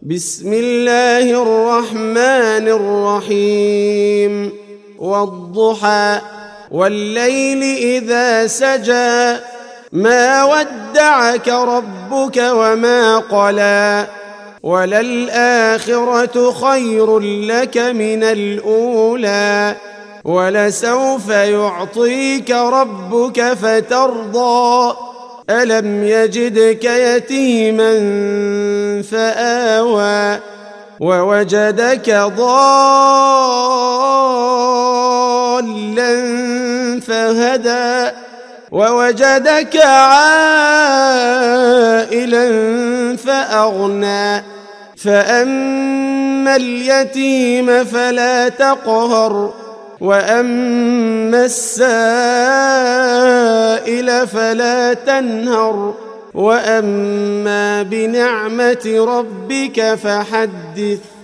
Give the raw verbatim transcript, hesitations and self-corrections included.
بسم الله الرحمن الرحيم والضحى والليل إذا سجى ما ودعك ربك وما قلى وللآخرة خير لك من الأولى ولسوف يعطيك ربك فترضى ألم يجدك يتيما فآوى ووجدك ضالا فهدى ووجدك عائلا فأغنى فأما اليتيم فلا تقهر وأما السائل فلا تنهر وأما بنعمة ربك فحدث